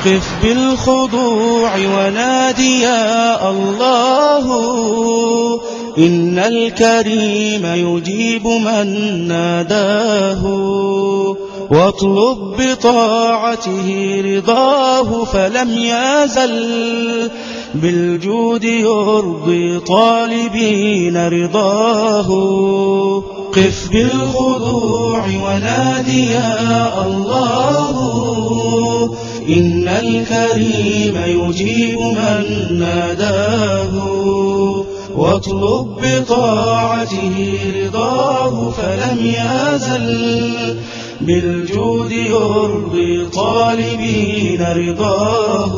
قف بالخضوع ونادي يا الله، إن الكريم يجيب من ناداه. واطلب بطاعته رضاه، فلم يزل بالجود يرضي طالبين رضاه. قف بالخضوع ونادي يا الله، إن الكريم يجيب من ناداه. واطلب بطاعته رضاه، فلم يزل بالجود يرضي طالبين رضاه.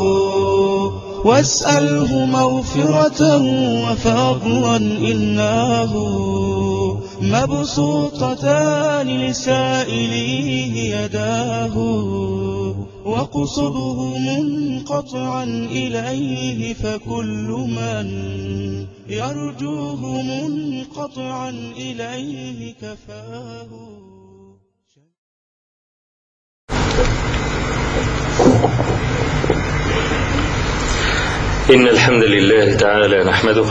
واسأله مغفرة وفضلا، إنه مبسوطتان لسائليه يداه. وقصده منقطعا إليه، فكل من يرجوه منقطعا إليه كفاه. إن الحمد لله تعالى نحمده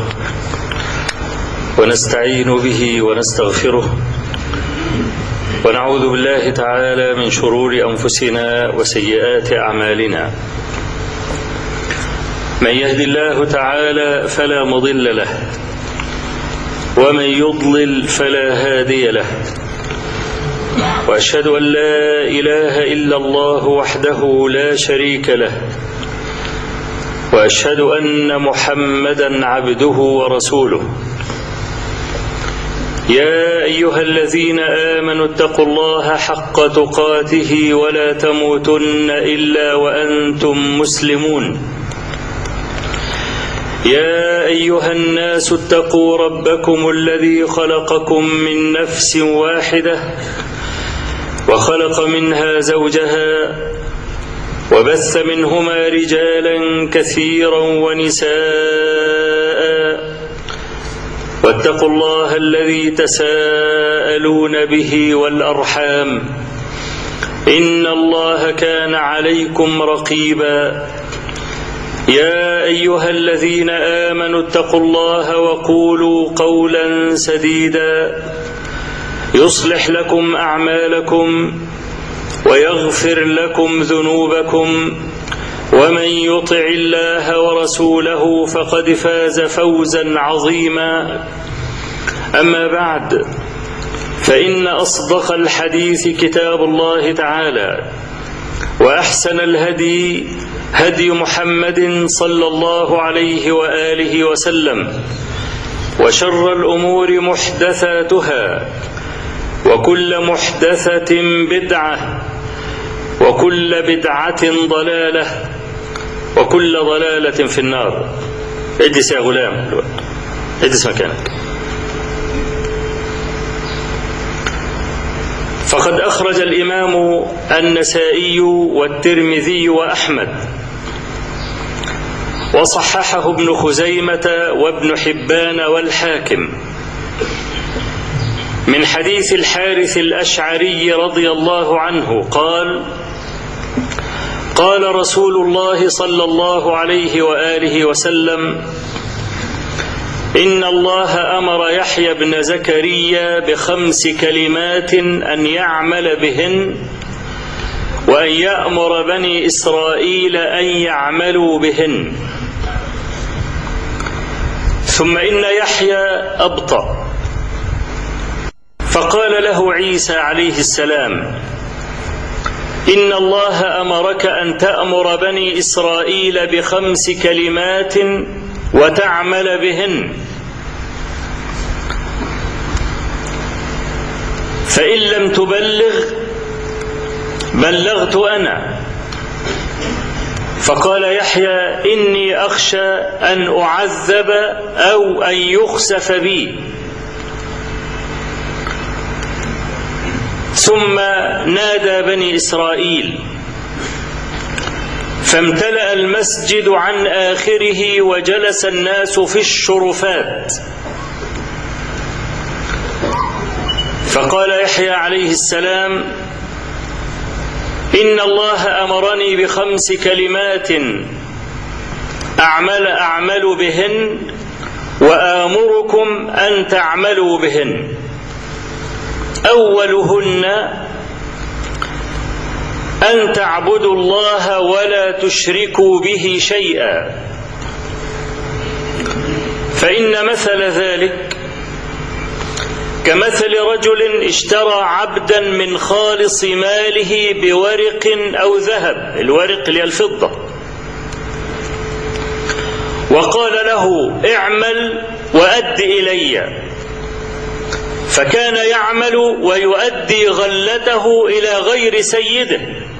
ونستعين به ونستغفره، ونعوذ بالله تعالى من شرور أنفسنا وسيئات أعمالنا. من يهد الله تعالى فلا مضل له، ومن يضلل فلا هادي له. وأشهد أن لا إله إلا الله وحده لا شريك له، وأشهد أن محمدا عبده ورسوله. يا أيها الذين آمنوا اتقوا الله حق تقاته ولا تموتن إلا وأنتم مسلمون. يا أيها الناس اتقوا ربكم الذي خلقكم من نفس واحدة، وخلق منها زوجها، وبث منهما رجالا كثيرا ونساء. واتقوا الله الذي تساءلون به والأرحام، إن الله كان عليكم رقيبا. يا أيها الذين آمنوا اتقوا الله وقولوا قولا سديدا، يصلح لكم أعمالكم ويغفر لكم ذنوبكم، ومن يطع الله ورسوله فقد فاز فوزا عظيما. أما بعد، فإن أصدق الحديث كتاب الله تعالى، وأحسن الهدي هدي محمد صلى الله عليه وآله وسلم، وشر الأمور محدثاتها، وكل محدثة بدعة، وكل بدعة ضلالة، وكل ضلالة في النار. اجلس يا غلام، اجلس مكانك. فقد أخرج الإمام النسائي والترمذي وأحمد، وصححه ابن خزيمة وابن حبان والحاكم، من حديث الحارث الأشعري رضي الله عنه قال: قال رسول الله صلى الله عليه وآله وسلم: إن الله أمر يحيى بن زكريا ب5 كلمات أن يعمل بهن، وأن يأمر بني إسرائيل أن يعملوا بهن. ثم إن يحيى أبطأ، فقال له عيسى عليه السلام: إن الله أمرك أن تأمر بني إسرائيل ب5 كلمات وتعمل بهن، فإن لم تبلغ بلغت أنا. فقال يحيى: إني أخشى أن أعذب أو أن يخسف بي. ثم نادى بني إسرائيل، فامتلأ المسجد عن آخره، وجلس الناس في الشرفات. فقال يحيى عليه السلام: إن الله أمرني ب5 كلمات أعمل بهن وآمركم أن تعملوا بهن. أولهن أن تعبدوا الله ولا تشركوا به شيئا، فإن مثل ذلك كمثل رجل اشترى عبدا من خالص ماله بورق أو ذهب، الورق اللي هي الفضة، وقال له اعمل وأد إلي، فكان يعمل ويؤدي غلته إلى غير سيده،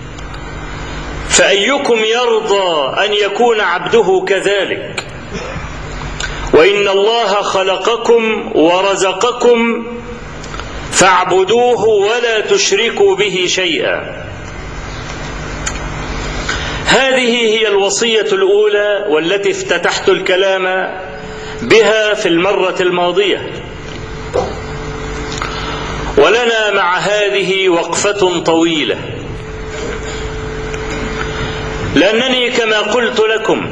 فأيكم يرضى أن يكون عبده كذلك؟ وإن الله خلقكم ورزقكم فاعبدوه ولا تشركوا به شيئا. هذه هي الوصية الأولى والتي افتتحت الكلام بها في المرة الماضية، ولنا مع هذه وقفة طويلة، لأنني كما قلت لكم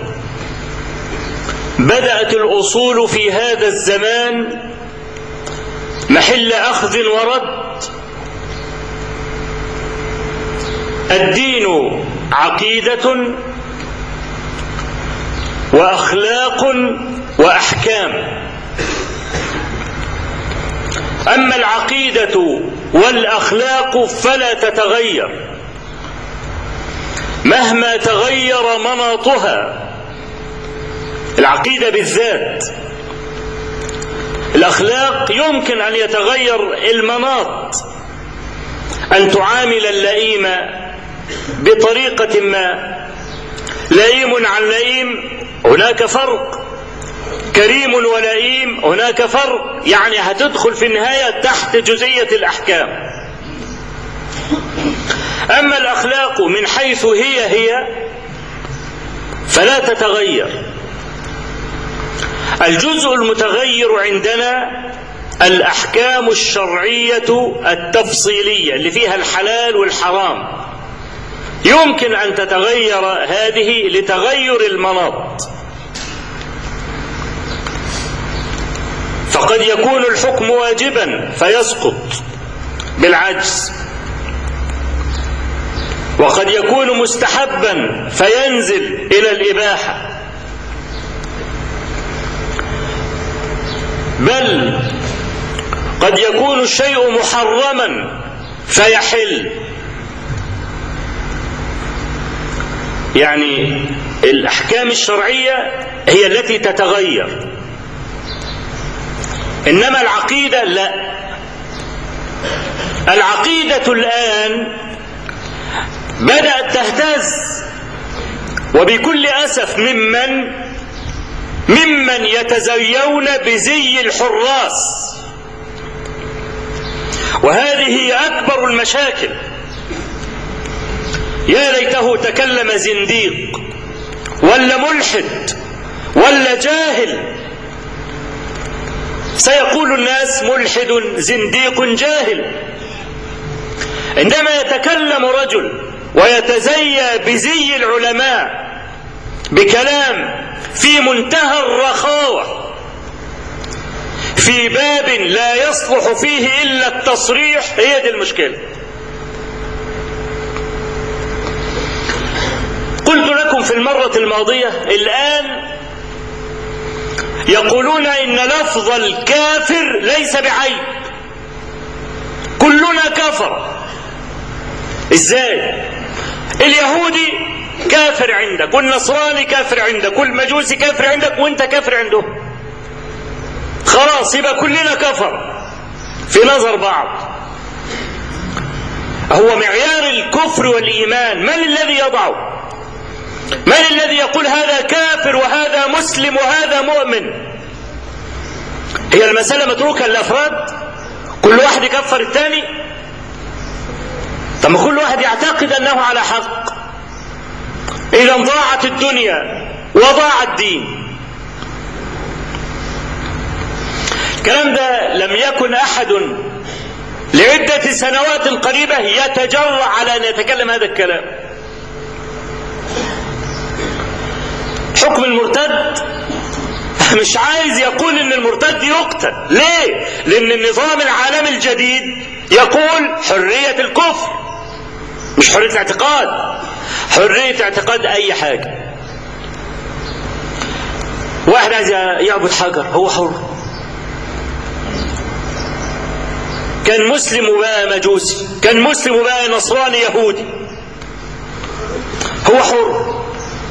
بدأت الأصول في هذا الزمان محل أخذ ورد. الدين عقيدة وأخلاق وأحكام. أما العقيدة والأخلاق فلا تتغير مهما تغير مناطها، العقيدة بالذات. الأخلاق يمكن أن يتغير المناط، أن تعامل اللئيم بطريقة ما، لئيم عن لئيم هناك فرق، كريم ولئيم هناك فرق، يعني هتدخل في النهاية تحت جزئية الأحكام. أما الأخلاق من حيث هي فلا تتغير. الجزء المتغير عندنا الأحكام الشرعية التفصيلية اللي فيها الحلال والحرام، يمكن أن تتغير هذه لتغير المناط، فقد يكون الحكم واجبا فيسقط بالعجز، وقد يكون مستحبا فينزل إلى الإباحة، بل قد يكون الشيء محرما فيحل. يعني الأحكام الشرعية هي التي تتغير، إنما العقيدة لا. العقيدة الآن بدأت تهتز، وبكل أسف ممن يتزيون بزي الحراس، وهذه هي أكبر المشاكل. يا ليته تكلم زنديق ولا ملحد ولا جاهل، سيقول الناس ملحد زنديق جاهل. عندما يتكلم رجل ويتزيى بزي العلماء بكلام في منتهى الرخاوة في باب لا يصلح فيه إلا التصريح، هي دي المشكلة. قلت لكم في المرة الماضية الآن يقولون إن لفظ الكافر ليس بعيب، كلنا كفر. إزاي؟ اليهودي كافر عندك، والنصراني كافر عندك، والمجوسي كافر عندك، وانت كافر عنده، خلاص يبقى كلنا كفر في نظر بعض. هو معيار الكفر والإيمان من الذي يضعه؟ من الذي يقول هذا كافر وهذا مسلم وهذا مؤمن؟ هي المسألة متروكة للأفراد، كل واحد يكفر الثاني. طب كل واحد يعتقد أنه على حق، إذا ضاعت الدنيا وضاع الدين. الكلام ده لم يكن أحد لعدة سنوات قريبة يتجرأ على أن يتكلم هذا الكلام. حكم المرتد مش عايز يقول ان المرتد يقتل. ليه؟ لان النظام العالمي الجديد يقول حرية الكفر، مش حرية الاعتقاد. حرية اعتقاد اي حاجة. واحد عايز يعبد حجر، هو حر. كان مسلم وبقى مجوسي، كان مسلم وبقى نصراني يهودي، هو حر.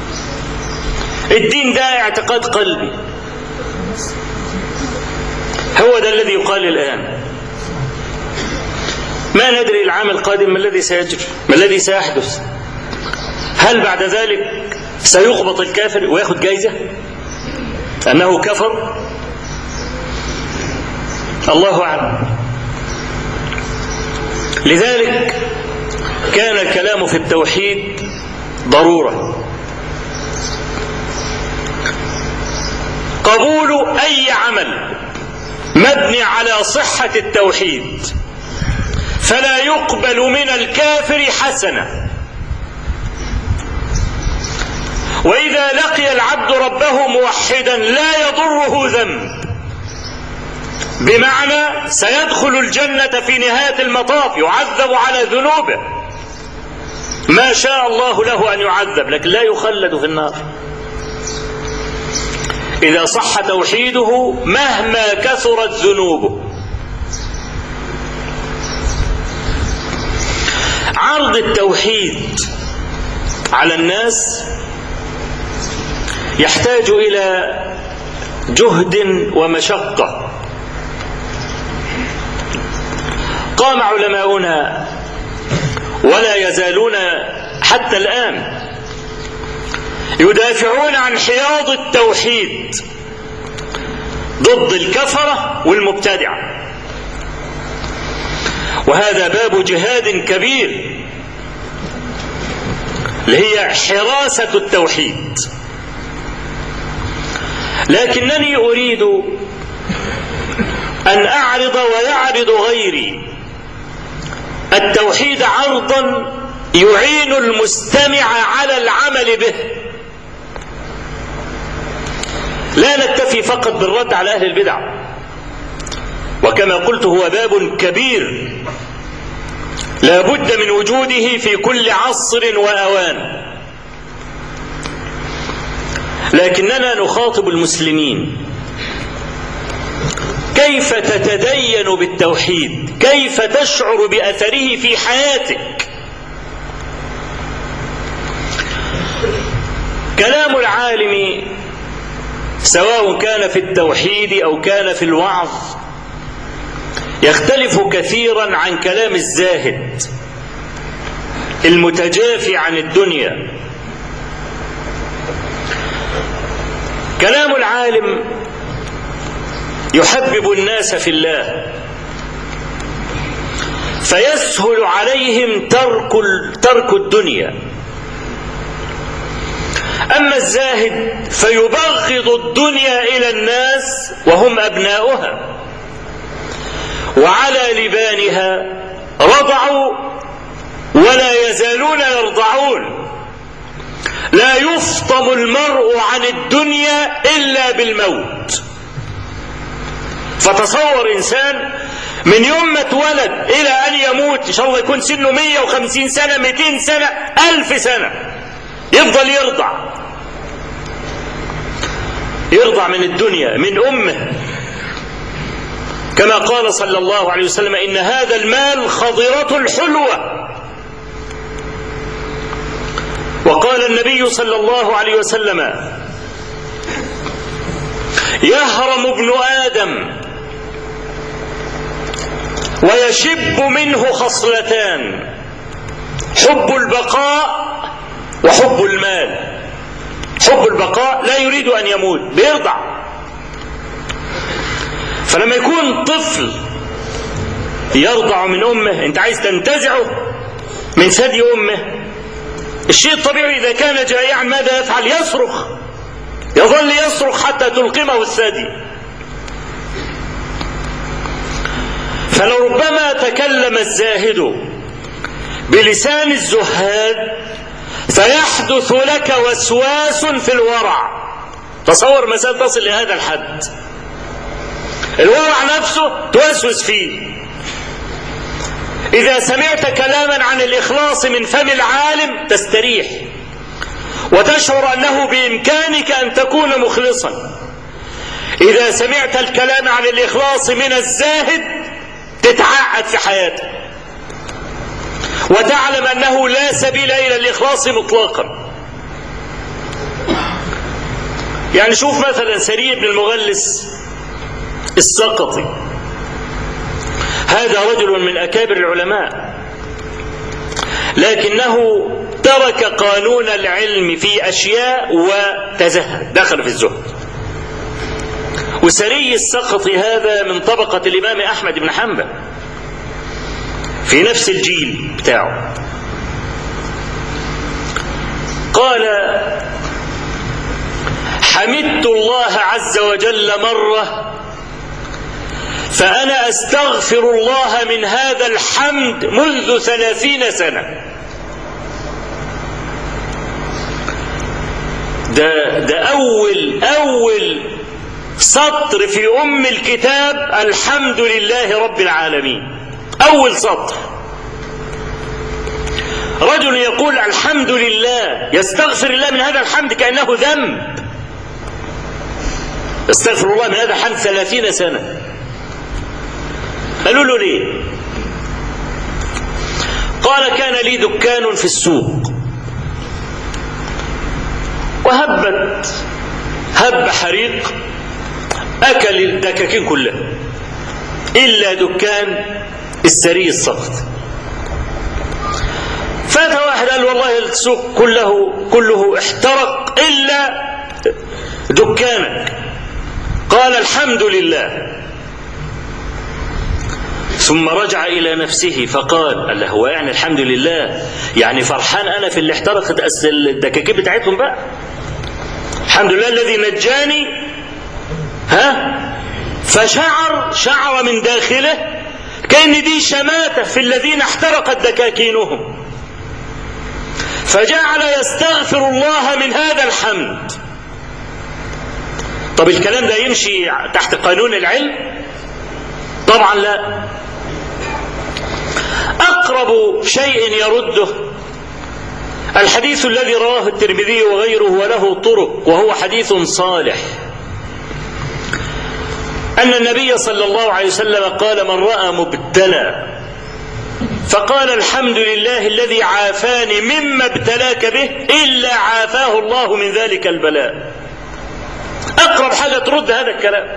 الدين ده اعتقاد قلبي. هو ده الذي يقال الآن. ما ندري العام القادم ما الذي سيجري، ما الذي سيحدث. هل بعد ذلك سيقبض الكافر ويأخذ جائزة أنه كفر؟ الله أعلم. لذلك كان الكلام في التوحيد ضرورة. قبول أي عمل مبني على صحة التوحيد فلا يقبل من الكافر حسنة. وإذا لقي العبد ربه موحدا لا يضره ذنب، بمعنى سيدخل الجنة في نهاية المطاف، يعذب على ذنوبه ما شاء الله له أن يعذب، لكن لا يخلد في النار إذا صح توحيده مهما كثرت ذنوبه. عرض التوحيد على الناس يحتاج إلى جهد ومشقة. قام علماؤنا ولا يزالون حتى الآن يدافعون عن حياض التوحيد ضد الكفرة والمبتدعة، وهذا باب جهاد كبير اللي هي حراسة التوحيد. لكنني أريد أن أعرض ويعرض غيري التوحيد عرضا يعين المستمع على العمل به. لا نكتفي فقط بالرد على أهل البدع، وكما قلت هو باب كبير لا بد من وجوده في كل عصر وأوان. لكننا نخاطب المسلمين: كيف تتدين بالتوحيد؟ كيف تشعر بأثره في حياتك؟ كلام العالم سواء كان في التوحيد أو كان في الوعظ يختلف كثيرا عن كلام الزاهد المتجافي عن الدنيا. كلام العالم يحبب الناس في الله فيسهل عليهم ترك الدنيا. أما الزاهد فيبغض الدنيا إلى الناس وهم أبناؤها، وعلى لبانها رضعوا ولا يزالون يرضعون. لا يفطم المرء عن الدنيا إلا بالموت. فتصور إنسان من يوم ما اتولد إلى أن يموت إن شاء الله يكون سنه 150 سنة 200 سنة 1000 سنة يفضل يرضع من الدنيا من أمه، كما قال صلى الله عليه وسلم: إن هذا المال خضرة حلوة. وقال النبي صلى الله عليه وسلم: يهرم ابن آدم ويشب منه خصلتان: حب البقاء وحب المال. حب البقاء لا يريد أن يموت، بيرضع. فلما يكون طفل يرضع من أمه، أنت عايز تنتزعه من ثدي أمه، الشيء الطبيعي إذا كان جائعا ماذا يفعل؟ يصرخ، يظل يصرخ حتى تلقمه الثدي. فلربما تكلم الزاهد بلسان الزهاد فيحدث لك وسواس في الورع. تصور مثلا تصل لهذا الحد، الورع نفسه توسوس فيه. إذا سمعت كلاما عن الإخلاص من فم العالم تستريح وتشعر أنه بإمكانك أن تكون مخلصا. إذا سمعت الكلام عن الإخلاص من الزاهد تتعقد في حياتك وتعلم أنه لا سبيل إلى الإخلاص مطلقا. يعني شوف مثلا سري بن المغلس السقطي، هذا رجل من أكابر العلماء، لكنه ترك قانون العلم في أشياء وتزهد، دخل في الزهد. وسري السقطي هذا من طبقة الإمام أحمد بن حنبل في نفس الجيل بتاعه. قال: حمدت الله عز وجل مرة فأنا أستغفر الله من هذا الحمد منذ 30 سنة. ده أول سطر في أم الكتاب، الحمد لله رب العالمين، أول سطر. رجل يقول الحمد لله، يستغفر الله من هذا الحمد كأنه ذنب. يستغفر الله من هذا الحمد 30 سنة. قالوا له ليه؟ قال: كان لي دكان في السوق هب حريق أكل الدكاكين كلها إلا دكان السري السقط. فات واحد قال: والله السوق كله احترق إلا دكانك. قال: الحمد لله. ثم رجع إلى نفسه فقال: هو يعني الحمد لله يعني فرحان أنا في اللي احترقت الدكاكين بتاعتهم بقى؟ الحمد لله الذي نجاني. فشعر من داخله كأن دي شماتة في الذين احترقت دكاكينهم، فجعل يستغفر الله من هذا الحمد. طب الكلام ده يمشي تحت قانون العلم؟ طبعا لا. أقرب شيء يرده الحديث الذي رواه الترمذي وغيره وله طرق وهو حديث صالح، أن النبي صلى الله عليه وسلم قال: من رأى مبتلى فقال الحمد لله الذي عافاني مما ابتلاك به إلا عافاه الله من ذلك البلاء. أقرب حاجة ترد هذا الكلام.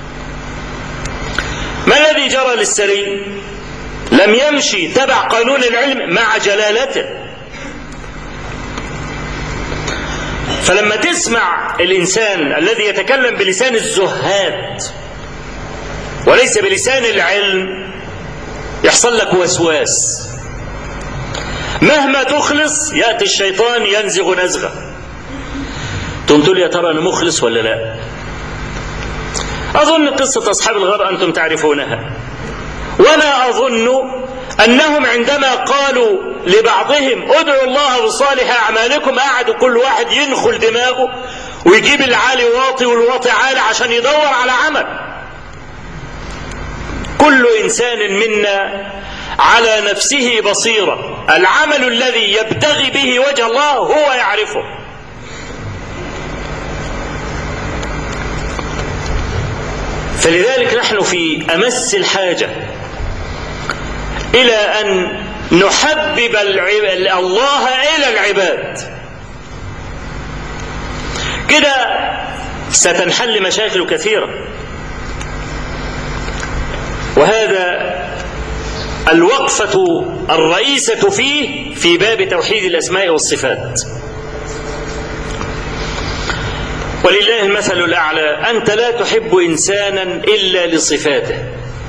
ما الذي جرى للسري؟ لم يمشي تبع قانون العلم مع جلالته. فلما تسمع الإنسان الذي يتكلم بلسان الزهاد وليس بلسان العلم يحصل لك وسواس. مهما تخلص يأتي الشيطان ينزغ نزغة، تقول: يا ترى أنا مخلص ولا لا؟ أظن قصة أصحاب الغار أنتم تعرفونها، ولا أظن أنهم عندما قالوا لبعضهم ادعوا الله بصالح أعمالكم قعدوا كل واحد ينخل دماغه ويجيب العالي واطي والواطي عالي عشان يدور على عمل. كل إنسان منا على نفسه بصيرة، العمل الذي يبتغي به وجه الله هو يعرفه. فلذلك نحن في أمس الحاجة إلى أن نحبب الله إلى العباد، كده ستنحل مشاكل كثيرة. وهذا الوقفة الرئيسة فيه في باب توحيد الأسماء والصفات. ولله المثل الأعلى، أنت لا تحب إنسانا إلا لصفاته،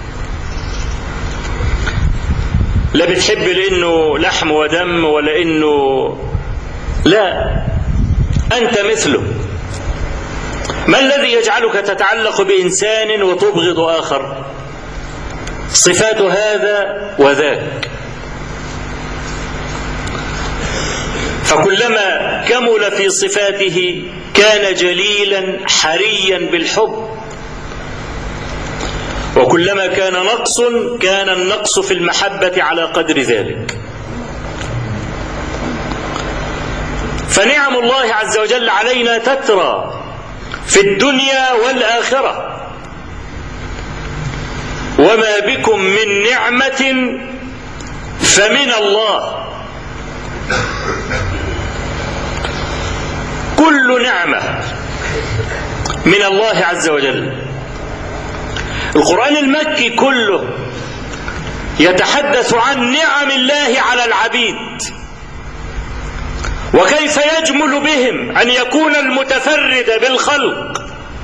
لا بتحب لأنه لحم ودم ولا إنه، لا، أنت مثله. ما الذي يجعلك تتعلق بإنسان وتبغض آخر؟ صفات هذا وذاك، فكلما كمل في صفاته كان جليلا حريا بالحب، وكلما كان نقص كان النقص في المحبة على قدر ذلك. فنعم الله عز وجل علينا تترى في الدنيا والآخرة، وما بكم من نعمة فمن الله. كل نعمة من الله عز وجل. القرآن المكي كله يتحدث عن نعم الله على العبيد، وكيف يجمل بهم أن يكون المتفرد بالخلق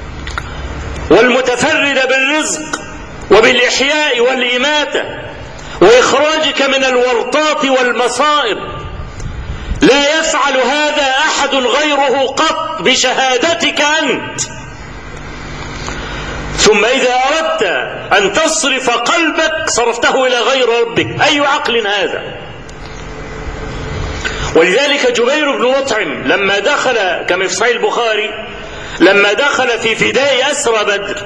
والمتفرد بالرزق وبالإحياء والإماتة وإخراجك من الورطات والمصائب، لا يفعل هذا أحد غيره قط بشهادتك أنت. ثم إذا أردت أن تصرف قلبك صرفته إلى غير ربك، أي عقل هذا؟ ولذلك جبير بن مطعم لما دخل كما في صحيح البخاري، لما دخل في فداء أسرى بدر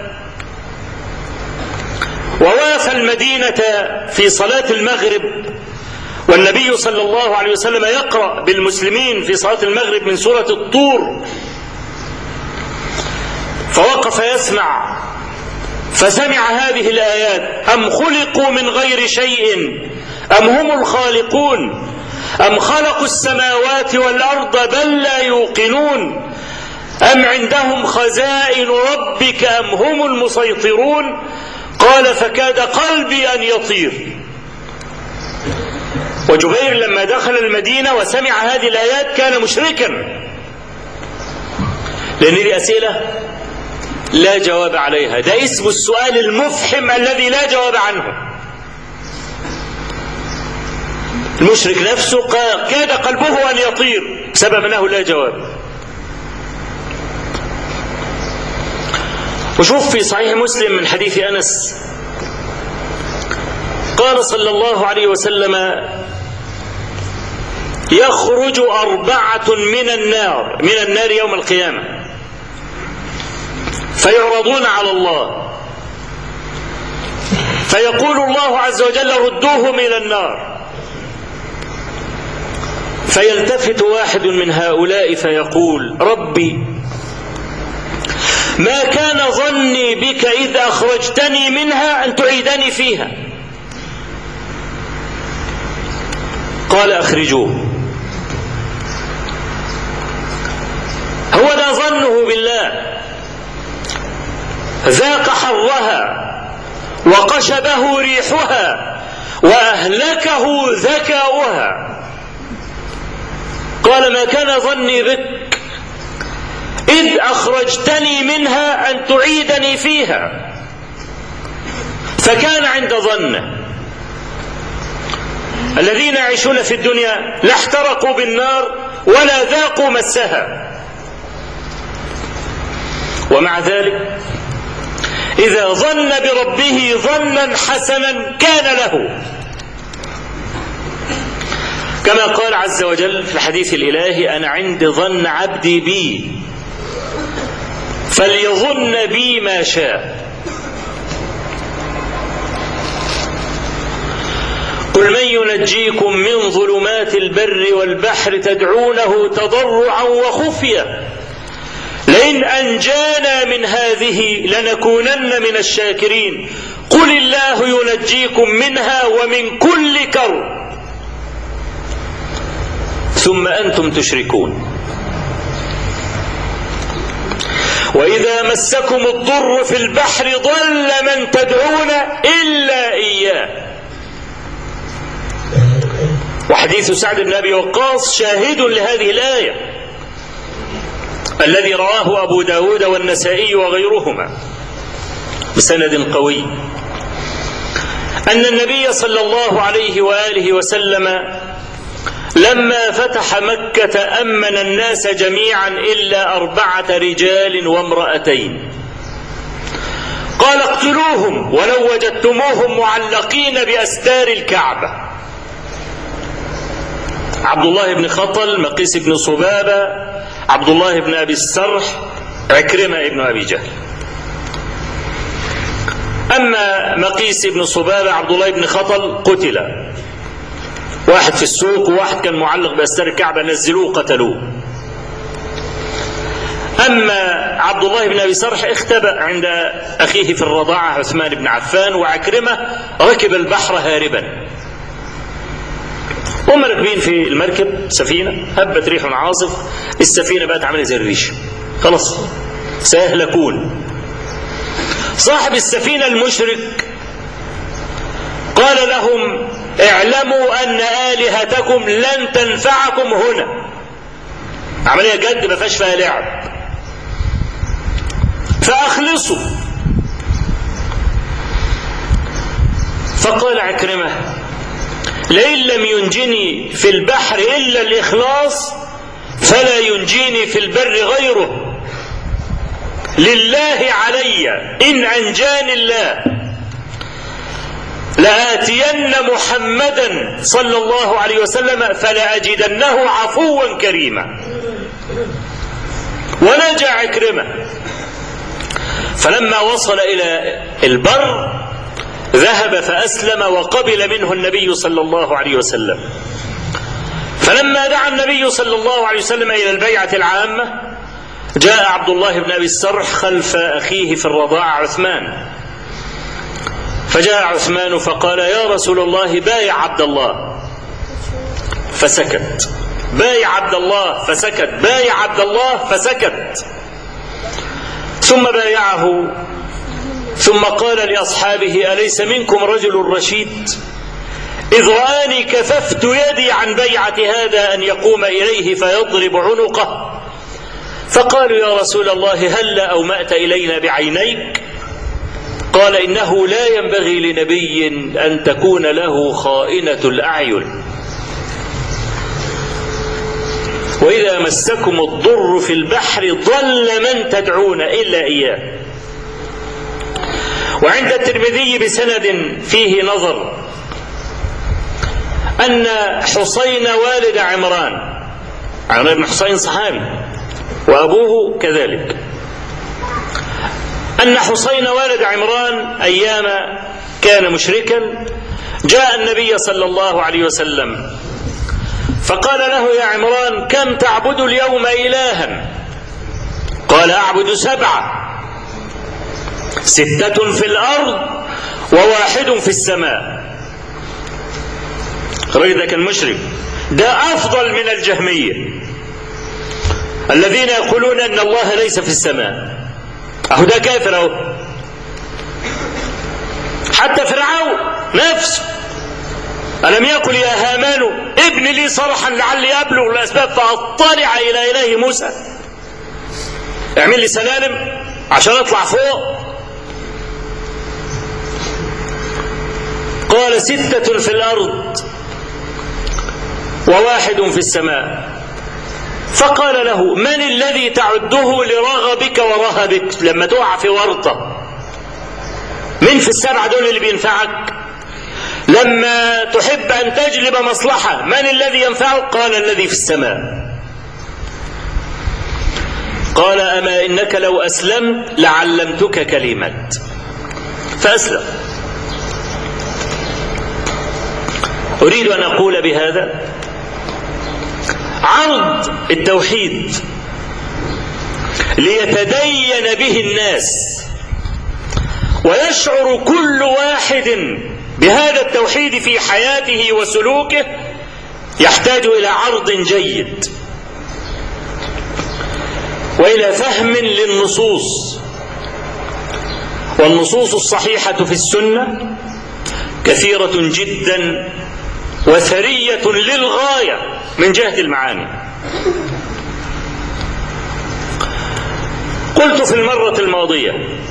ووافى المدينة في صلاة المغرب، والنبي صلى الله عليه وسلم يقرأ بالمسلمين في صلاة المغرب من سورة الطور، فوقف يسمع فسمع هذه الآيات: أم خلقوا من غير شيء أم هم الخالقون أم خلقوا السماوات والأرض بل لا يوقنون أم عندهم خزائن ربك أم هم المسيطرون. قال: فكاد قلبي أن يطير. وجبير لما دخل المدينة وسمع هذه الآيات كان مشركا، لأن دي أسئلة لا جواب عليها، ده اسم السؤال المفحم الذي لا جواب عنه. المشرك نفسه كاد قلبه أن يطير بسبب أنه لا جواب. وشوف في صحيح مسلم من حديث أنس قال صلى الله عليه وسلم: يخرج 4 من النار يوم القيامة فيعرضون على الله، فيقول الله عز وجل: ردوهم إلى النار. فيلتفت واحد من هؤلاء فيقول: ربي، ما كان ظني بك إذ أخرجتني منها أن تعيدني فيها. قال: أخرجوه. هو لا ظنه بالله، ذاق حرها وقشبه ريحها وأهلكه ذكاؤها. قال: ما كان ظني بك إذ أخرجتني منها أن تعيدني فيها. فكان عند ظنه. الذين يعيشون في الدنيا لا احترقوا بالنار ولا ذاقوا مسها، ومع ذلك إذا ظن بربه ظنا حسنا كان له، كما قال عز وجل في الحديث الإلهي: أنا عند ظن عبدي بي فليظن بي ما شاء. قل من ينجيكم من ظلمات البر والبحر تدعونه تضرعا وخفيا لئن أنجانا من هذه لنكونن من الشاكرين قل الله ينجيكم منها ومن كل كرب ثم أنتم تشركون. وإذا مسكم الضر في البحر ضل من تدعون إلا إياه. وحديث سعد بن أبي وقاص شاهد لهذه الآية الذي رواه أبو داود والنسائي وغيرهما بسند قوي، أن النبي صلى الله عليه وآله وسلم لما فتح مكة أمن الناس جميعا إلا 4 رجال وامرأتين، قال اقتلوهم ولو وجدتموهم معلقين بأستار الكعبة. عبد الله بن خطل، مقيس بن صبابة، عبد الله بن أبي السرح، عكرمة بن أبي جهل. أما مقيس بن صبابة عبد الله بن خطل قتل، واحد في السوق وواحد كان معلق بأستار الكعبة، نزلوه قتلوه. أما عبد الله بن أبي سرح اختبأ عند أخيه في الرضاعة عثمان بن عفان. وعكرمة ركب البحر هاربا. هم راكبين في المركب سفينة، هبت ريح عاصف، السفينة بقت عاملة زي الريش، خلاص سيهلكون. صاحب السفينة المشرك قال لهم اعلموا أن آلهتكم لن تنفعكم هنا. عملية جد ما فيهاش فيها لعب، فأخلصوا. فقال عكرمة لئن لم ينجني في البحر إلا الإخلاص فلا ينجيني في البر غيره. لله علي إن أنجاني الله لآتين محمدا صلى الله عليه وسلم فلأجدنه عفوا كريما. ونجا عكرمة. فلما وصل إلى البر ذهب فأسلم وقبل منه النبي صلى الله عليه وسلم. فلما دعا النبي صلى الله عليه وسلم إلى البيعة العامة جاء عبد الله بن أبي السرح خلف أخيه في الرضاعة عثمان. فجاء عثمان فقال يا رسول الله بايع عبد الله، فسكت. بايع عبد الله فسكت. بايع عبد الله فسكت. ثم بايعه، ثم قال لأصحابه أليس منكم رجل رشيد؟ إذ رآني كففت يدي عن بيعة هذا أن يقوم إليه فيضرب عنقه. فقالوا يا رسول الله هل أومأت إلينا بعينيك؟ قال إنه لا ينبغي لنبي أن تكون له خائنة الأعين، وإذا مسكم الضر في البحر ضل من تدعون إلا إياه. وعند الترمذي بسند فيه نظر أن حسين والد عمران بن حسين صحابي وأبوه كذلك، أن حسين والد عمران أيام كان مشركا جاء النبي صلى الله عليه وسلم فقال له يا عمران كم تعبد اليوم إلها؟ قال أعبد 7، 6 في الأرض و1 في السماء. الرجل ده كان مشرك، ده أفضل من الجهمية الذين يقولون أن الله ليس في السماء. أهو ده كافر أهو. حتى فرعون نفسه ألم يقل يا هامان ابن لي صرحا لعلي أبلغ الأسباب فأطلع إلى إله موسى؟ اعمل لي سلالم عشان أطلع فوق. قال 6 في الأرض و1 في السماء. فقال له من الذي تعده لرغبك ورهبك لما تقع في ورطة؟ من في ال7 دول اللي بينفعك لما تحب أن تجلب مصلحة؟ من الذي ينفعك؟ قال الذي في السماء. قال أما إنك لو أسلمت لعلمتك كلمات. فأسلم. أريد أن أقول بهذا عرض التوحيد ليتدين به الناس ويشعر كل واحد بهذا التوحيد في حياته وسلوكه يحتاج إلى عرض جيد وإلى فهم للنصوص. والنصوص الصحيحة في السنة كثيرة جدا وثرية للغاية من جهة المعاني. قلت في المرة الماضية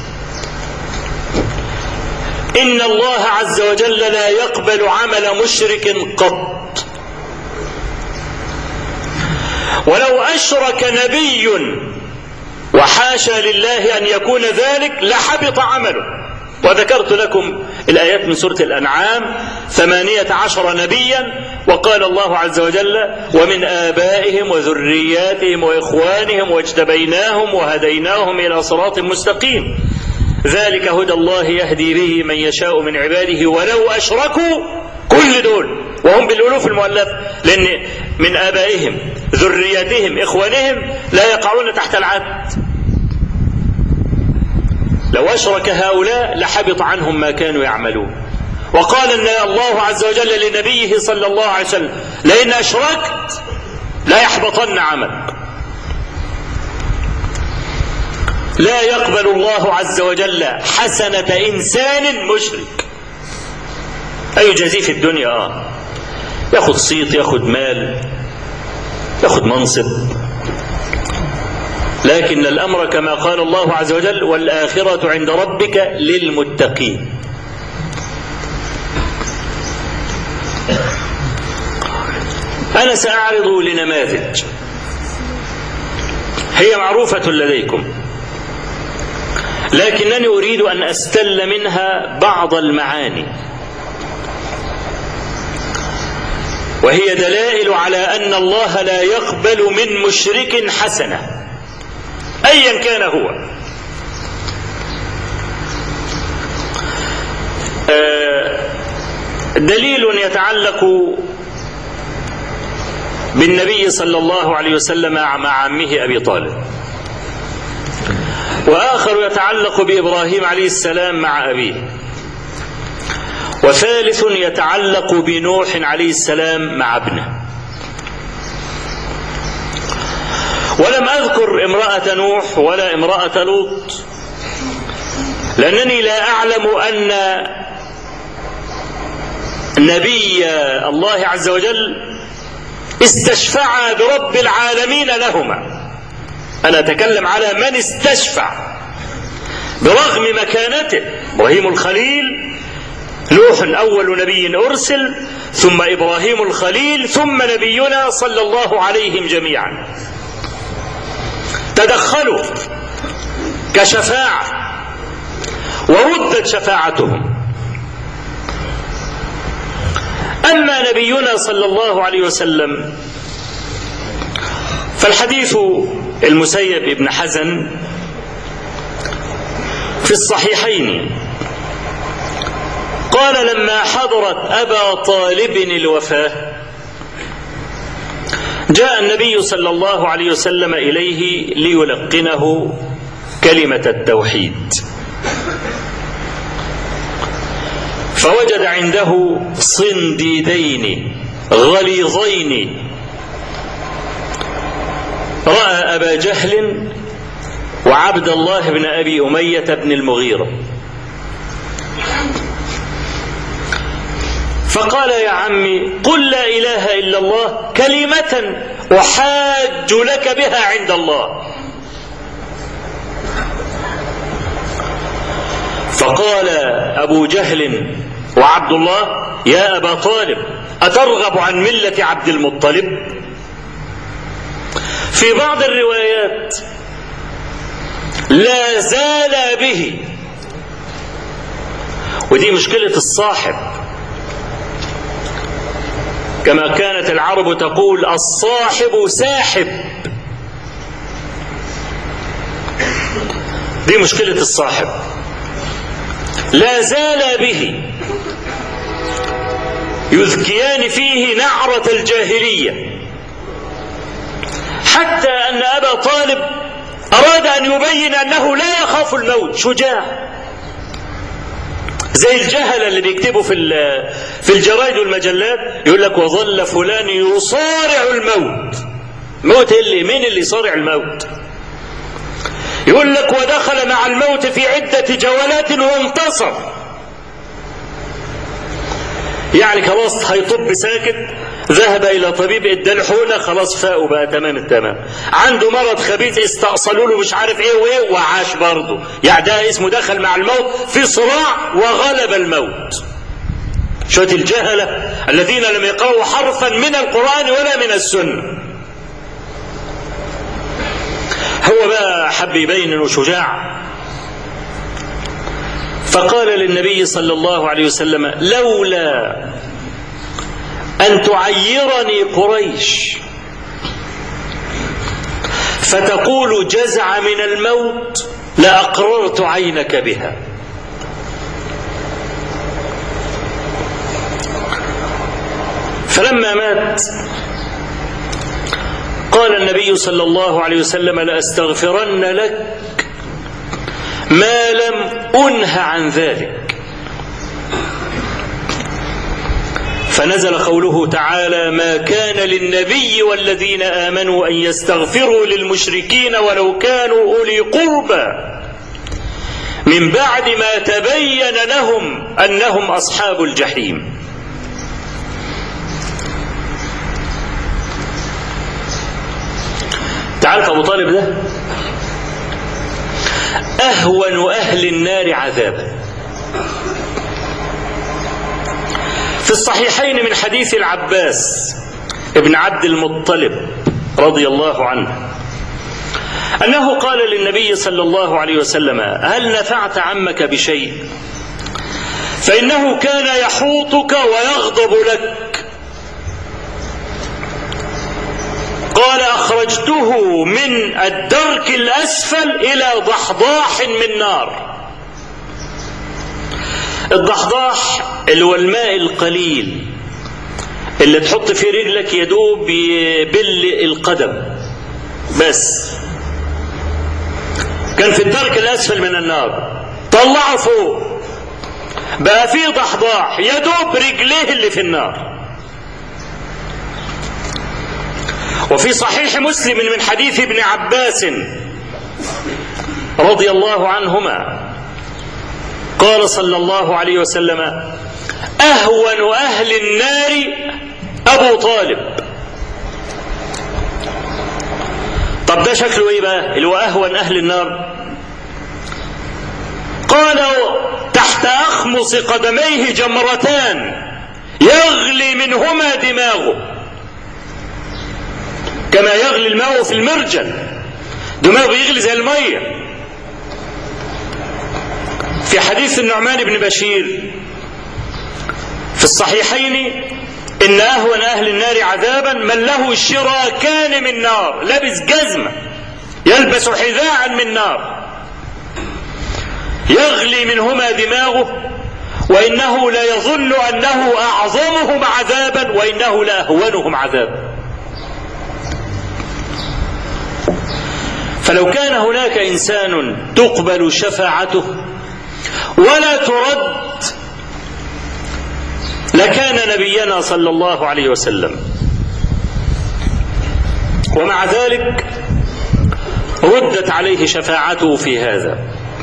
إن الله عز وجل لا يقبل عمل مشرك قط، ولو أشرك نبي وحاشا لله أن يكون ذلك لحبط عمله. وذكرت لكم الآيات من سورة الأنعام 18 نبيا، وقال الله عز وجل: ومن آبائهم وذرياتهم وإخوانهم واجتبيناهم وهديناهم إلى صراط مستقيم، ذلك هدى الله يهدي به من يشاء من عباده ولو أشركوا، كل دول وهم بالألوف المؤلفة، لأن من آبائهم ذرياتهم إخوانهم لا يقعون تحت العد. لو أشرك هؤلاء لحبط عنهم ما كانوا يعملون. وقال الله عز وجل لنبيه صلى الله عليه وسلم: لئن أشركت لا يحبطن عملك. لا يقبل الله عز وجل حسنة إنسان مشرك. أي جزيه في الدنيا ياخد صيت، ياخد مال، ياخد منصب، لكن الأمر كما قال الله عز وجل: والآخرة عند ربك للمتقين. أنا سأعرض لنماذج هي معروفة لديكم، لكنني أريد أن أستل منها بعض المعاني، وهي دلائل على أن الله لا يقبل من مشرك حسنة أيا كان هو. دليل يتعلق بالنبي صلى الله عليه وسلم مع عمه أبي طالب، وآخر يتعلق بإبراهيم عليه السلام مع أبيه، وثالث يتعلق بنوح عليه السلام مع ابنه. ولم أذكر امرأة نوح ولا امرأة لوط، لأنني لا أعلم أن نبي الله عز وجل استشفع برب العالمين لهما. أنا أتكلم على من استشفع برغم مكانته. إبراهيم الخليل، نوح أول نبي أرسل، ثم إبراهيم الخليل، ثم نبينا صلى الله عليهم جميعا تدخلوا كشفاعة وردت شفاعتهم. أما نبينا صلى الله عليه وسلم فالحديث المسيب ابن حزن في الصحيحين قال: لما حضرت أبا طالب الوفاة جاء النبي صلى الله عليه وسلم إليه ليلقنه كلمة التوحيد، فوجد عنده صنديدين غليظين. رأى أبا جهل وعبد الله بن أبي أمية بن المغيرة، فقال: يا عمي قل لا إله إلا الله كلمة أحاج لك بها عند الله. فقال أبو جهل وعبد الله: يا أبا طالب أترغب عن ملة عبد المطلب؟ في بعض الروايات لا زال به، ودي مشكلة الصاحب، كما كانت العرب تقول: الصاحب ساحب. دي مشكلة الصاحب، لا زال به، يذكيان فيه نعرة الجاهلية، حتى أن أبا طالب أراد أن يبين أنه لا يخاف الموت، شجاع زي الجهلة اللي بيكتبوا في الجرائد والمجلات، يقول لك: وظل فلان يصارع الموت. موت مين اللي يصارع الموت؟ يقول لك: ودخل مع الموت في عدة جولات وانتصر. يعني خلاص هيطب ساكت، ذهب إلى طبيب ادى الحقنة، خلاص فاقوا بقى تمام التمام. عنده مرض خبيث استأصلوا له مش عارف ايه وايه وعاش برضه. يعني ده اسمه دخل مع الموت في صراع وغلب الموت. شوية الجهلة الذين لم يقرأوا حرفا من القرآن ولا من السنة. هو بقى حب يبين انه شجاع، فقال للنبي صلى الله عليه وسلم: لولا أن تعيرني قريش فتقول جزع من الموت لأقررت عينك بها. فلما مات قال النبي صلى الله عليه وسلم: لأستغفرن لك ما لم أنه عن ذلك. فنزل قوله تعالى: ما كان للنبي والذين آمنوا أن يستغفروا للمشركين ولو كانوا أولي قربى من بعد ما تبين لهم أنهم أصحاب الجحيم. تعرف أبو طالب ده أهون أهل النار عذابا. في الصحيحين من حديث العباس ابن عبد المطلب رضي الله عنه أنه قال للنبي صلى الله عليه وسلم: هل نفعت عمك بشيء؟ فإنه كان يحوطك ويغضب لك. قال: أخرجته من الدرك الأسفل إلى ضحضاح من نار. الضحضاح اللي هو الماء القليل اللي تحط فيه رجلك يدوب يبل القدم بس. كان في الدرك الأسفل من النار، طلعه فوق بقى فيه ضحضاح يدوب رجليه اللي في النار. وفي صحيح مسلم من حديث ابن عباس رضي الله عنهما قال صلى الله عليه وسلم: أهون أهل النار أبو طالب. طب ده شكله إيه بقى اللي هو أهون أهل النار؟ قالوا: تحت أخمص قدميه جمرتان يغلي منهما دماغه كما يغلي الماء في المرجل. دماغه يغلي زي المية. في حديث النعمان بن بشير في الصحيحين: إن أهون أهل النار عذابا من له شراكان من نار، لابس جزمة يلبس حذاء من نار يغلي منهما دماغه، وإنه لا يظن أنه أعظمهم عذابا وإنه لأهونهم عذابا. فلو كان هناك إنسان تقبل شفاعته ولا ترد لكان نبينا صلى الله عليه وسلم. ومع ذلك ردت عليه شفاعته في هذا.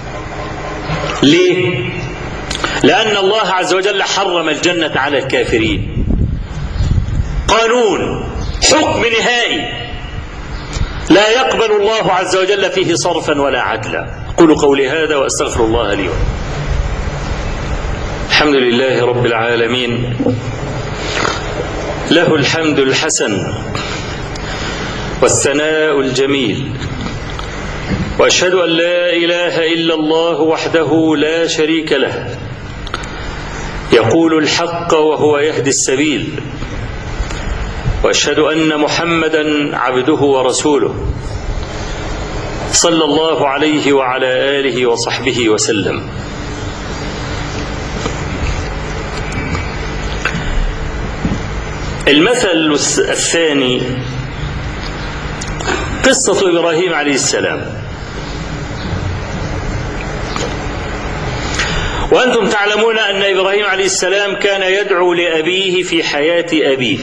ليه؟ لأن الله عز وجل حرم الجنة على الكافرين. قانون، حكم نهائي لا يقبل الله عز وجل فيه صرفا ولا عدلا. أقول قولي هذا وأستغفر الله لي ولكم. الحمد لله رب العالمين، له الحمد الحسن والثناء الجميل، وأشهد أن لا إله إلا الله وحده لا شريك له، يقول الحق وهو يهدي السبيل، وأشهد أن محمدا عبده ورسوله صلى الله عليه وعلى آله وصحبه وسلم. المثل الثاني قصة إبراهيم عليه السلام. وأنتم تعلمون أن إبراهيم عليه السلام كان يدعو لأبيه في حياة أبيه،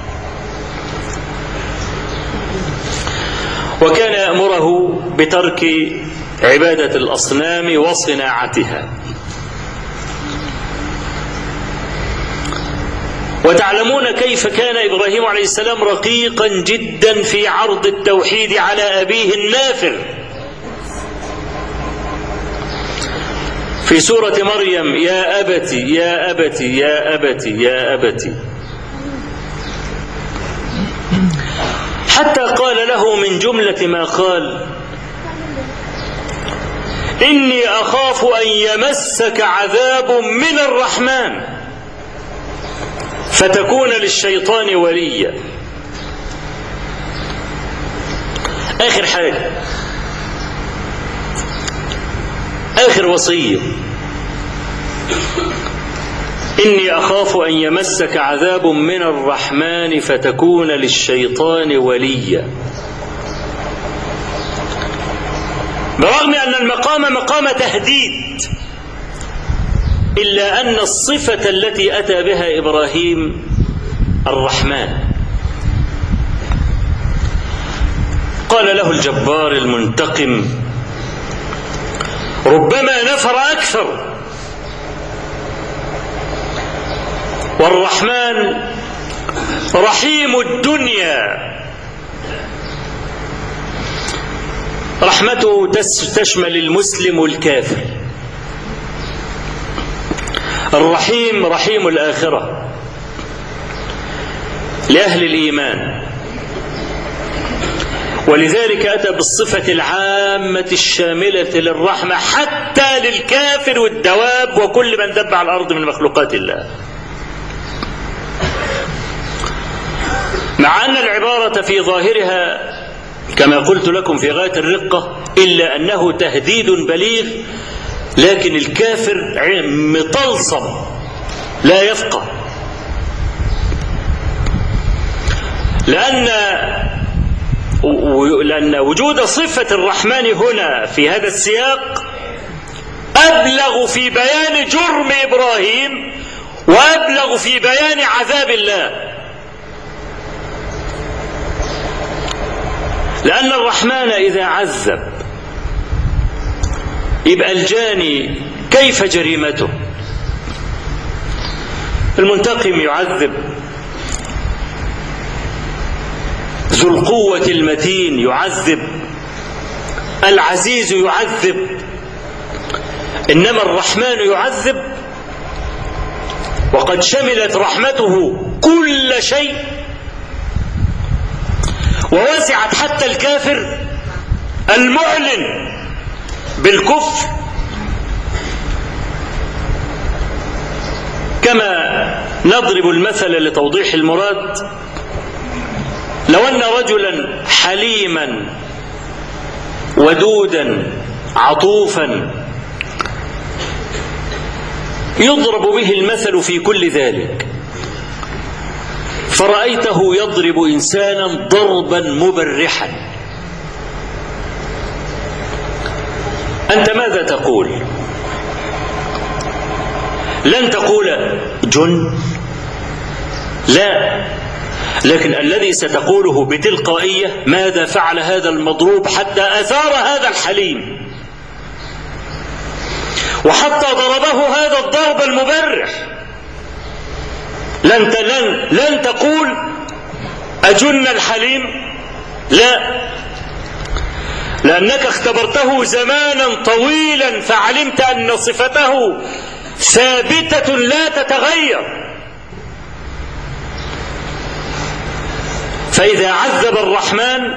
وكان يأمره بترك عبادة الأصنام وصناعتها. وتعلمون كيف كان إبراهيم عليه السلام رقيقا جدا في عرض التوحيد على أبيه النافر. في سورة مريم: يا أبتي يا أبتي يا أبتي يا أبتي، حتى قال له من جملة ما قال: إني أخاف أن يمسك عذاب من الرحمن فتكون للشيطان وليا. آخر حاجة، آخر وصية، إني أخاف أن يمسك عذاب من الرحمن فتكون للشيطان وليا. برغم أن المقام مقام تهديد، إلا أن الصفة التي أتى بها إبراهيم الرحمن. قال له الجبار المنتقم: ربما نفر أكثر. والرحمن رحيم الدنيا، رحمته تشمل المسلم والكافر. الرحيم رحيم الآخرة لأهل الإيمان، ولذلك أتى بالصفة العامة الشاملة للرحمة حتى للكافر والدواب وكل من دب على الأرض من مخلوقات الله، مع أن العبارة في ظاهرها كما قلت لكم في غاية الرقة، إلا أنه تهديد بليغ، لكن الكافر مطلسم لا يفقه، لأن وجود صفة الرحمن هنا في هذا السياق أبلغ في بيان جرم إبراهيم وأبلغ في بيان عذاب الله. لأن الرحمن إذا عذب يبقى الجاني كيف جريمته؟ المنتقم يعذب، ذو القوة المتين يعذب، العزيز يعذب، إنما الرحمن يعذب وقد شملت رحمته كل شيء ووسعت حتى الكافر المعلن بالكفر. كما نضرب المثل لتوضيح المراد: لو أن رجلا حليما ودودا عطوفا يضرب به المثل في كل ذلك، فرأيته يضرب إنسانا ضربا مبرحا، أنت ماذا تقول؟ لن تقول جن، لا، لكن الذي ستقوله بتلقائية: ماذا فعل هذا المضروب حتى أثار هذا الحليم وحتى ضربه هذا الضرب المبرح. لن تقول أجن الحليم، لا، لأنك اختبرته زمانا طويلا فعلمت أن صفته ثابتة لا تتغير. فإذا عذب الرحمن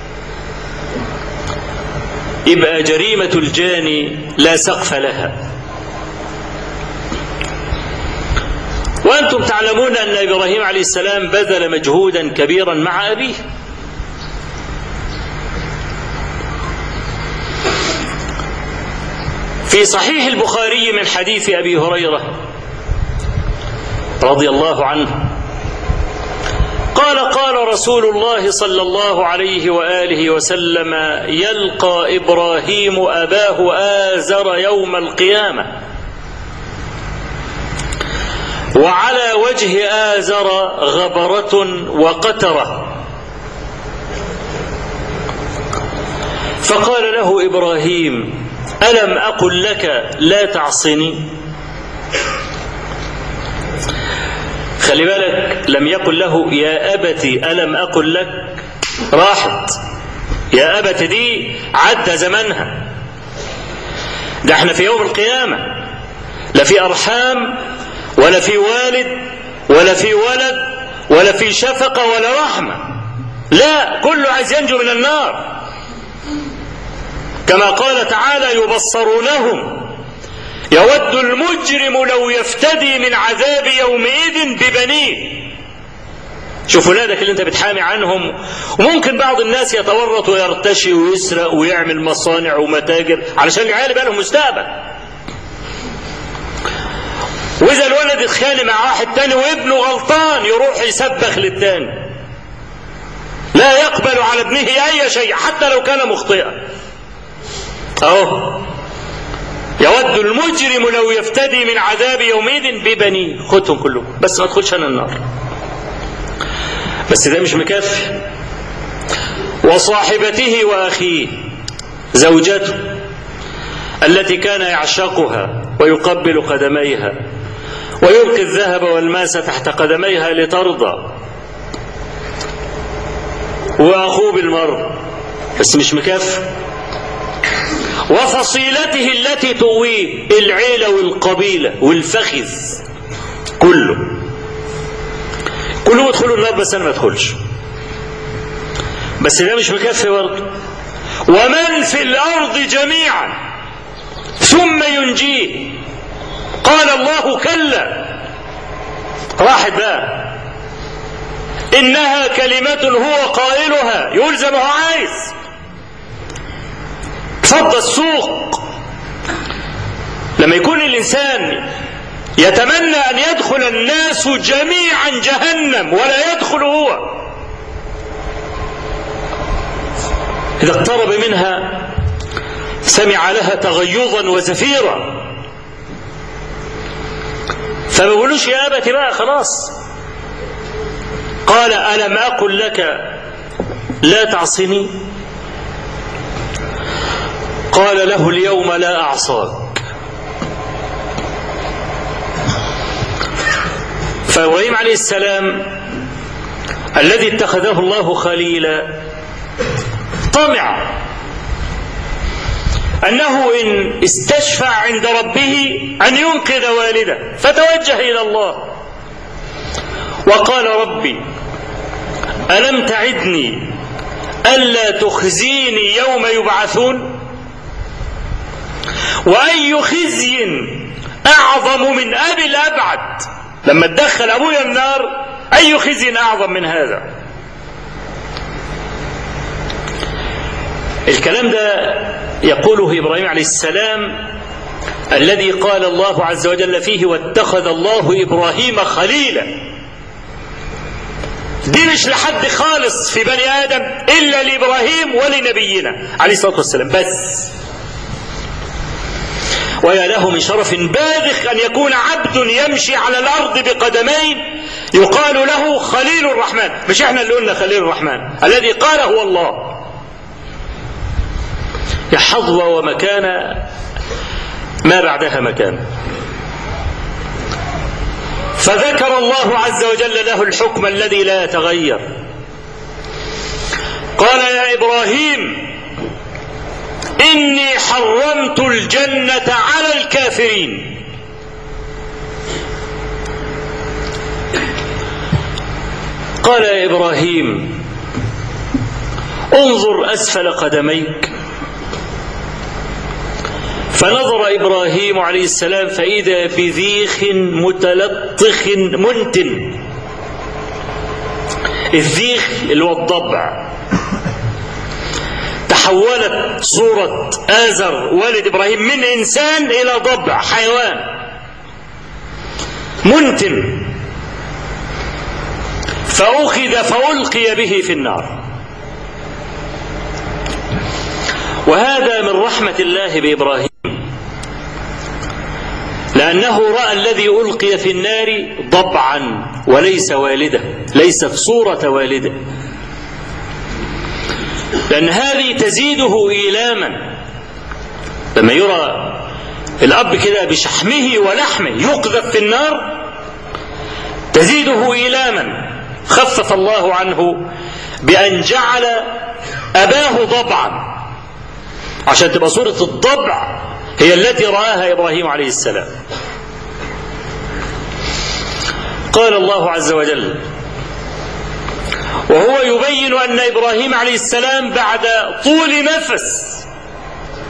يبقى جريمة الجاني لا سقف لها. وأنتم تعلمون أن إبراهيم عليه السلام بذل مجهودا كبيرا مع أبيه، في صحيح البخاري من حديث أبي هريرة رضي الله عنه قال: قال رسول الله صلى الله عليه وآله وسلم: يلقى إبراهيم أباه آزر يوم القيامة، وعلى وجه آزر غبرة وقترة. فقال له إبراهيم: ألم أقل لك لا تعصني؟ خلي بالك، لم يقل له يا أبتي ألم أقل لك، راحت يا أبت دي عدى زمنها، ده احنا في يوم القيامة، لا في أرحام ولا في والد ولا في ولد ولا في شفقة ولا رحمة، لا، كله عايز ينجو من النار. كما قال تعالى يبصرونهم يود المجرم لو يفتدي من عذاب يومئذ ببنيه. شوف ولادك اللي انت بتحامي عنهم، وممكن بعض الناس يتورط ويرتشي ويسرق ويعمل مصانع ومتاجر علشان العيال يبقى لهم مستقبل. واذا الولد اتخانق مع واحد تاني وابنه غلطان يروح يسبخ للتاني، لا يقبل على ابنه اي شيء حتى لو كان مخطئا. اهو يود المجرم لو يفتدي من عذاب يومئذ ببنيه. خدهم كلهم بس ما تدخلش انا النار. بس ده مش مكفي، وصاحبته واخيه، زوجته التي كان يعشقها ويقبل قدميها ويلقي الذهب والماس تحت قدميها لترضى، واخوه بالمر بس مش مكفي، وفصيلته التي تؤويه، العيلة والقبيلة والفخذ كلهم يدخلوا النار بس انا ما ادخلش. بس ده مش مكفي برضه، ومن في الارض جميعا ثم ينجيه. قال الله كلا، راحت بقى، انها كلمة هو قائلها، يقول زي ما هو عايز. فض السوق لما يكون الانسان يتمنى ان يدخل الناس جميعا جهنم ولا يدخل هو، اذا اقترب منها سمع لها تغيظا وزفيرا، فما بيقولوش يا ابت بقى خلاص. قال الم اقل لك لا تعصني؟ قال له اليوم لا اعصاك. فإبراهيم عليه السلام الذي اتخذه الله خليلا طمع أنه إن استشفع عند ربه أن ينقذ والده، فتوجه إلى الله وقال ربي ألم تعدني ألا تخزيني يوم يبعثون؟ وأي خزي أعظم من أبي الأبعد، لما تدخل أبويا النار أي خزي أعظم من هذا. الكلام ده يقوله إبراهيم عليه السلام الذي قال الله عز وجل فيه واتخذ الله إبراهيم خليلا. دي مش لحد خالص في بني آدم إلا لإبراهيم ولنبينا عليه الصلاة والسلام بس. ويا له من شرف باذخ أن يكون عبد يمشي على الأرض بقدمين يقال له خليل الرحمن. مش احنا اللي قلنا خليل الرحمن، الذي قال هو الله. يا حظوة ومكان ما بعدها مكان. فذكر الله عز وجل له الحكم الذي لا يتغير. قال يا إبراهيم إني حرمت الجنة على الكافرين. قال يا إبراهيم انظر أسفل قدميك. فنظر إبراهيم عليه السلام فإذا بذيخ متلطخ منتن. الذيخ اللي هو الضبع. تحولت صورة آزر والد إبراهيم من إنسان إلى ضبع حيوان منتن، فأخذ فألقي به في النار. وهذا من رحمة الله بإبراهيم، لأنه رأى الذي ألقي في النار ضبعا وليس والده، ليست صورة والده، لأن هذه تزيده إيلاما. لما يرى الأب كده بشحمه ولحمه يقذف في النار تزيده إيلاما. خفف الله عنه بأن جعل أباه ضبعا عشان تبقى صورة الضبع هي التي رآها إبراهيم عليه السلام. قال الله عز وجل وهو يبين أن إبراهيم عليه السلام بعد طول نفس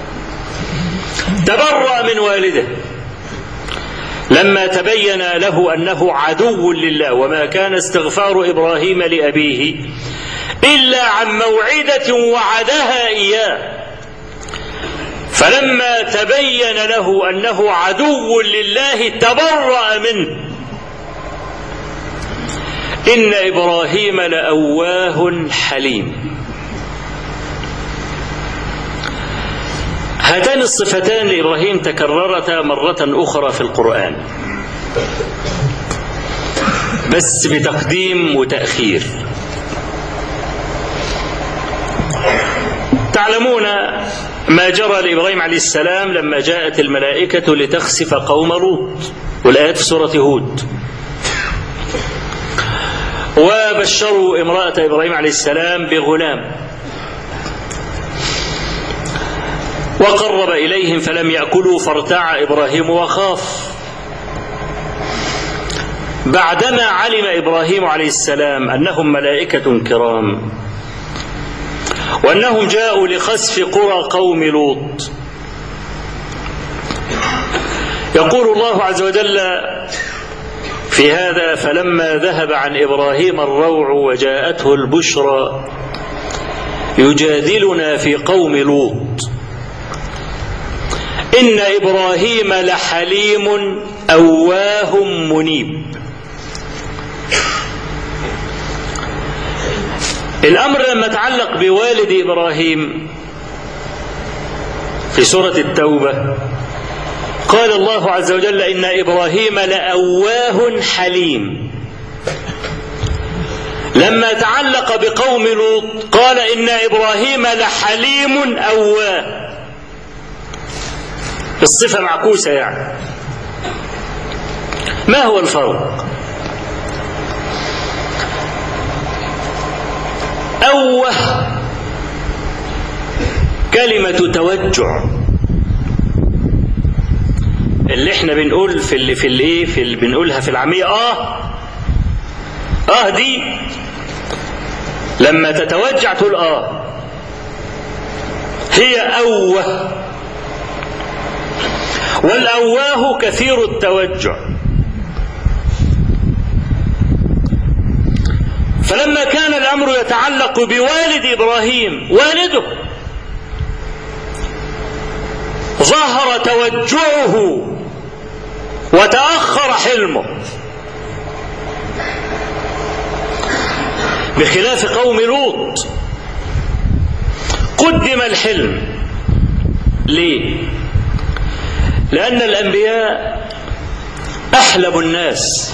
تبرأ من والده لما تبين له أنه عدو لله، وما كان استغفار إبراهيم لأبيه إلا عن موعدة وعدها إياه. فلما تبين له أنه عدو لله تبرأ منه. إن إبراهيم لأواه حليم. هاتان الصفتان لإبراهيم تكررتا مرة أخرى في القرآن، بس بتقديم وتأخير. تعلمون ما جرى لإبراهيم عليه السلام لما جاءت الملائكة لتخسف قوم لوط، والآيات في سورة هود. وبشروا امرأة إبراهيم عليه السلام بغلام، وقرب إليهم فلم يأكلوا فارتاع إبراهيم وخاف. بعدما علم إبراهيم عليه السلام أنهم ملائكة كرام وأنهم جاءوا لخسف قرى قوم لوط، يقول الله عز وجل في هذا: فلما ذهب عن إبراهيم الروع وجاءته البشرى يجادلنا في قوم لوط إن إبراهيم لحليم أواه منيب. الأمر لما تعلق بوالد إبراهيم في سورة التوبة قال الله عز وجل: إن إبراهيم لأواه حليم. لما تعلق بقوم لوط قال: إن إبراهيم لحليم أواه. الصفة معكوسة يعني. ما هو الفرق؟ أوه كلمة توجع، اللي احنا بنقول بنقولها في العامية دي لما تتوجع تقول هي أوه. والأواه كثير التوجع. فلما كان الأمر يتعلق بوالد إبراهيم والده ظهر توجعه وتأخر حلمه، بخلاف قوم لوط قدم الحلم. ليه؟ لأن الأنبياء أحلب الناس،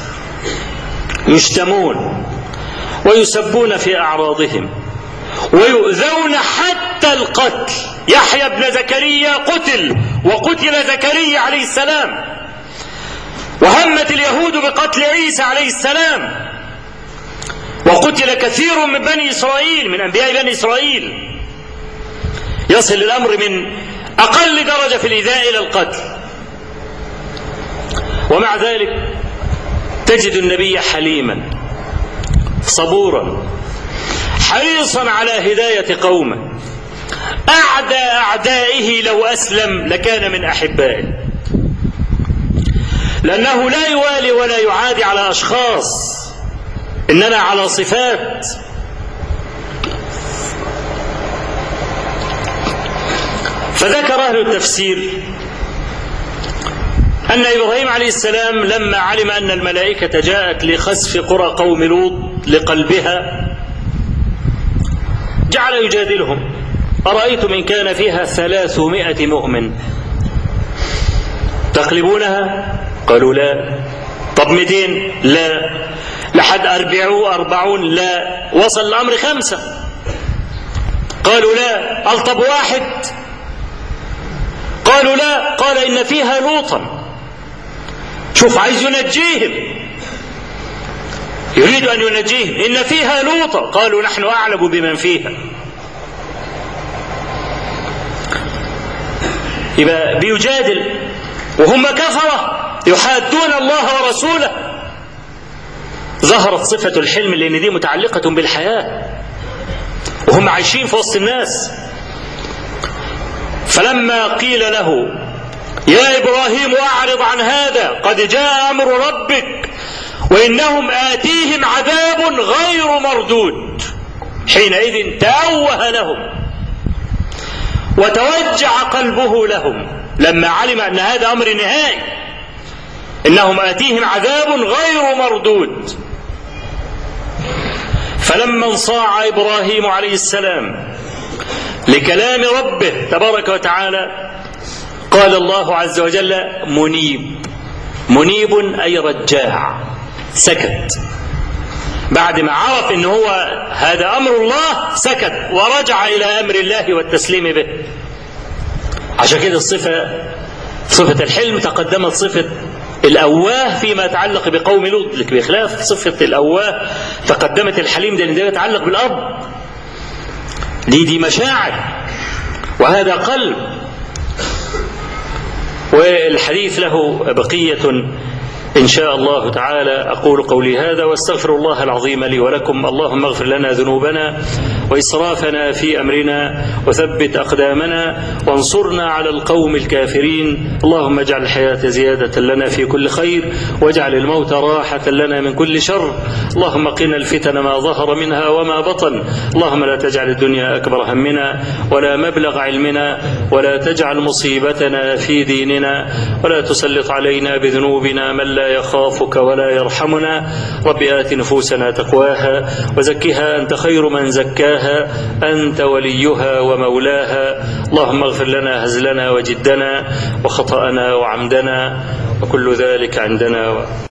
يشتمون ويسبون في أعراضهم ويؤذون حتى القتل. يحيى بن زكريا قتل، وقتل زكريا عليه السلام، وهمت اليهود بقتل عيسى عليه السلام، وقتل كثير من بني إسرائيل، من أنبياء بني إسرائيل، يصل الأمر من أقل درجة في الإيذاء إلى القتل. ومع ذلك تجد النبي حليما صبورا حريصا على هداية قومه. أعدى أعدائه لو أسلم لكان من أحبائه، لأنه لا يوالي ولا يعادي على أشخاص، إنما على صفات. فذكر أهل التفسير أن إبراهيم عليه السلام لما علم أن الملائكة جاءت لخسف قرى قوم لوط لقلبها جعل يجادلهم: أرأيتم إن كان فيها 300 مؤمن تقلبونها؟ قالوا لا. طب 200؟ لا. لحد 40 لا. وصل الأمر 5. قالوا لا. قال طب 1؟ قالوا لا. قال إن فيها لوطا. شوف، عايز ينجيهم، يريد أن ينجيهم. إن فيها لوطا. قالوا نحن أعلم بمن فيها. يبقى بيجادل وهم كفرة يحادون الله ورسوله. ظهرت صفة الحلم لأن دي متعلقة بالحياة وهم عايشين في وسط الناس. فلما قيل له يا إبراهيم أعرض عن هذا قد جاء أمر ربك وإنهم آتيهم عذاب غير مردود. حينئذ تأوه لهم وتوجع قلبه لهم لما علم أن هذا أمر نهائي، إنهم آتيهم عذاب غير مردود. فلما انصاع إبراهيم عليه السلام لكلام ربه تبارك وتعالى قال الله عز وجل منيب أي رجاع، سكت بعد ما عرف إن هو هذا أمر الله، سكت ورجع إلى أمر الله والتسليم به. عشان كده صفة الحلم تقدمت صفة الأواه فيما يتعلق بقوم لوط، لك بخلاف صفة الأواه تقدمت الحليم، ده يتعلق بالأرض، دي مشاعر وهذا قلب. والحديث له بقية إن شاء الله تعالى. أقول قولي هذا واستغفر الله العظيم لي ولكم. اللهم اغفر لنا ذنوبنا وإسرافنا في أمرنا وثبت أقدامنا وانصرنا على القوم الكافرين. اللهم اجعل الحياة زيادة لنا في كل خير واجعل الموت راحة لنا من كل شر. اللهم قنا الفتن ما ظهر منها وما بطن. اللهم لا تجعل الدنيا أكبر همنا ولا مبلغ علمنا ولا تجعل مصيبتنا في ديننا ولا تسلط علينا بذنوبنا من لا يخافك ولا يرحمنا. رب آت نفوسنا تقواها وزكها أنت خير من زكاها أنت وليها ومولاها. اللهم اغفر لنا هزلنا وجدنا وخطأنا وعمدنا وكل ذلك عندنا.